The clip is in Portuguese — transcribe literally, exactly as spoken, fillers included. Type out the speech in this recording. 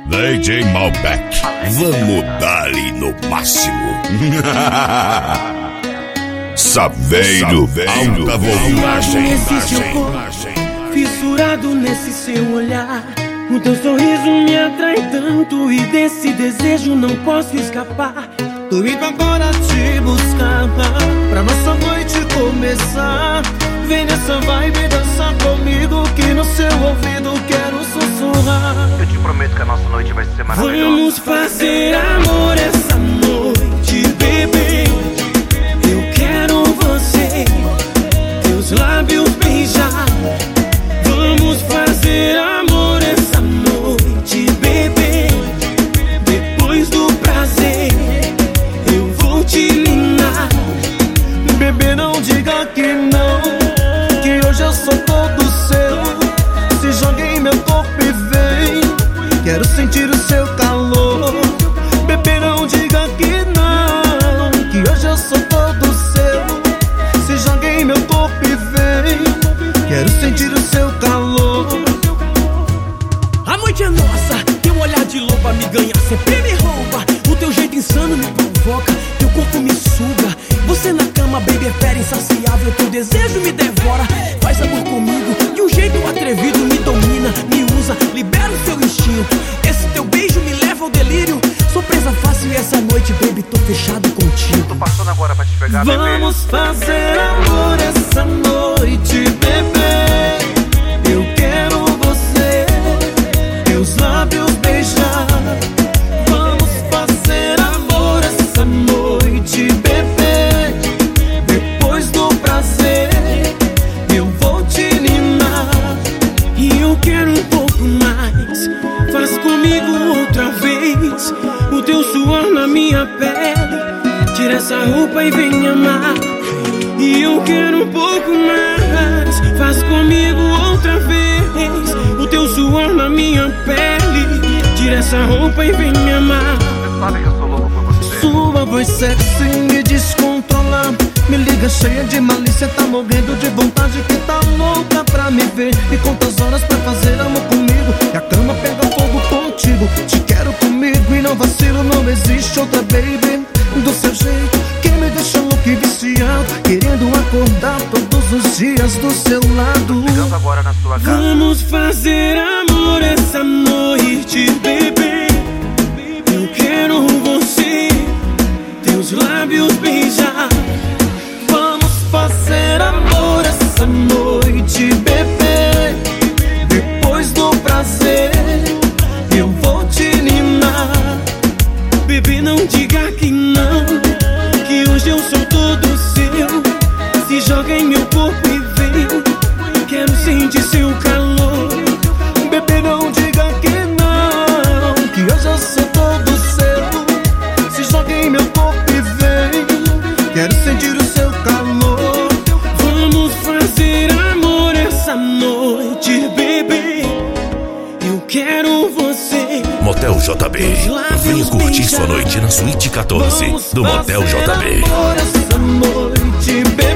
D J Malbec, vamos dar-lhe no máximo. Saveiro, alta voltagem. Nesse seu corpo, fissurado nesse seu olhar, o teu sorriso me atrai tanto e desse desejo não posso escapar. Tô indo agora te buscar pra nossa noite começar. Vem nessa vibe dançar comigo que no seu ouvido quero sussurrar. Eu te prometo que a nossa noite vai ser maravilhosa. Vamos fazer amor essa noite, bebê. Eu quero você, teus lábios beijar. Vamos fazer amor essa noite, bebê. Depois do prazer eu vou te ninar. Bebê, não diga que não, que hoje eu sou todo seu. Se joga em meu corpo e vem, quero sentir o seu calor. Bebê, não diga que não, que hoje eu sou todo seu. Se joga em meu corpo e vem, quero sentir o seu calor. A noite é nossa, teu olhar de loba me ganha, sempre me rouba. O teu jeito insano me provoca, teu corpo me suga. Você na cama, baby, é fera insaciável, teu desejo me devora. Faz amor comigo, de um jeito atrevido, me domina, me usa, libera o seu instinto. Esse teu beijo me leva ao delírio. Sou presa fácil e essa noite, baby, tô fechado contigo. Tô passando agora pra te pegar, bebê. Vamos fazer amor essa noite, bebê. Eu quero você, teus lábios beijar. Vamos fazer amor essa noite, bebê. Depois do prazer eu vou te ninar. E eu quero um pouco mais, faz comigo outra vez. O teu suor na minha pele, tira essa roupa e vem me amar. E eu quero um pouco mais, faz comigo outra vez. O teu suor na minha pele, tira essa roupa e vem me amar. Você sabe que eu sou louco por você. Sua voz sexy me descontrola, me liga cheia de malícia, tá morrendo de vontade, que tá louca pra me ver. E quantas horas pra fazer amor comigo, e a cama pega fogo contigo. Te quero comigo e não vacilo, não existe outra, baby, do seu jeito que me deixa louco e viciado, querendo acordar todos os dias do seu lado. Ligando agora na sua casa. Vamos fazer amor essa noite, bebê. Eu quero você, teus lábios beijar. Vamos fazer amor essa noite, bebê. Depois do prazer eu vou te ninar. Bebê, não diga que não, que hoje eu sou todo seu. Se joga em meu corpo e vem, quero sentir seu calor. Bebê, não diga que não, que hoje eu sou todo seu. Se joga em meu corpo e vem, quero sentir o seu calor. Vamos fazer amor essa noite, bebê. Eu quero você. Motel J B, venha curtir sua noite na Suíte quatorze do Motel J B. Amor essa noite, bebê.